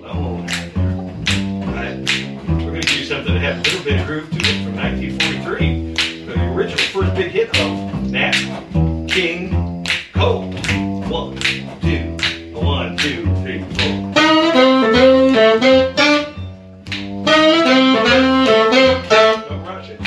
alone. Alright, we're going to do something that had a little bit of groove to it from 1943. The original first big hit of Nat King Cole. 1, 2, 1, 2, 3, 4. Don't rush it.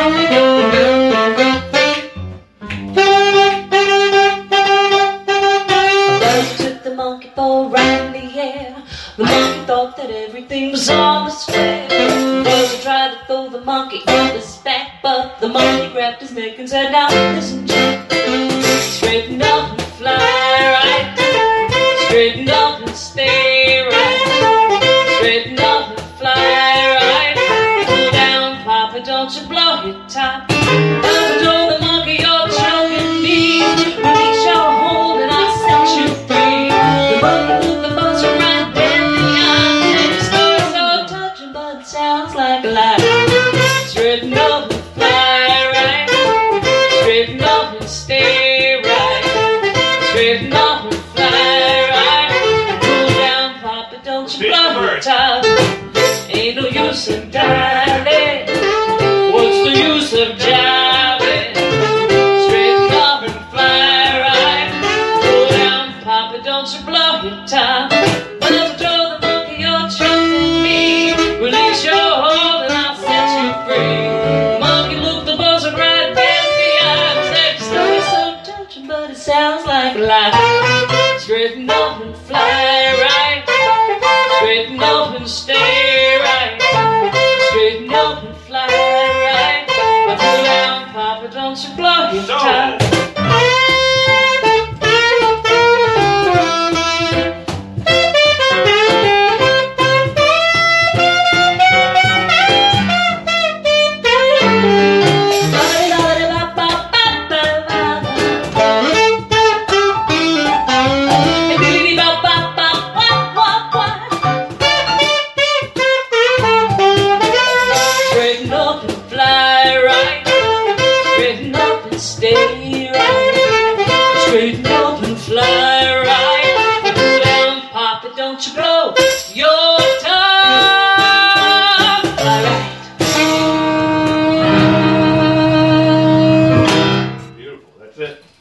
The monkey for a ride in the air. The monkey thought that everything was all square. The buzzer tried to throw the monkey on his back, but the monkey grabbed his neck and said, "Now listen, Jack. Straighten up and fly right. Straighten up and stay right. Straighten up and fly right. Pull down, Papa, don't you blow your top. Papa told the monkey, you're choking me. Release your hold and I'll set you free." The monkey blew the buzzer right there behind. And the story's so touching, but it sounds like a lie. Straighten up and fly right. Straighten up and stay right. Straighten up and fly right. Pull down, Papa, don't you blow your top. Ain't no use in diving. What's the use of jiving? Straighten up and fly right. Pull down, Papa, don't you blow your top. Never throw the monkey, you're choking me. Release your hold and I'll set you free. The monkey looked the buzzer right dead in the eye. Said the story's so touching, but it sounds like a lie. Straighten up and fly right. Straighten up and stay right. Straighten up and fly right. Pull down, Papa, don't you blow your top. Straighten up and fly right. Straighten up and stay right. Straighten up and fly right. Pull down, Papa, don't you blow your